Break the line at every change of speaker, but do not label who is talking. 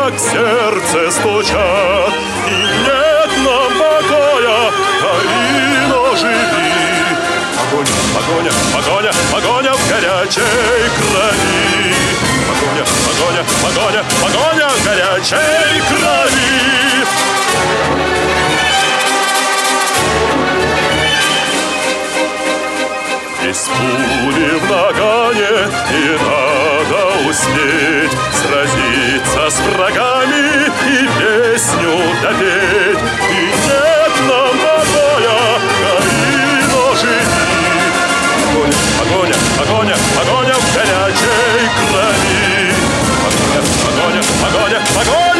как сердце стучат. И нет нам покоя, Карино, живи. Погоня, погоня, погоня, погоня в горячей крови. Погоня, погоня, погоня, погоня в горячей крови. Есть пули в нагане, и надо успеть сразиться с врагами и песню допеть. И нет нам покоя, Карино, живи. Погоня, погоня, погоня в горячей крови. Погоня, погоня, погоня, погоня.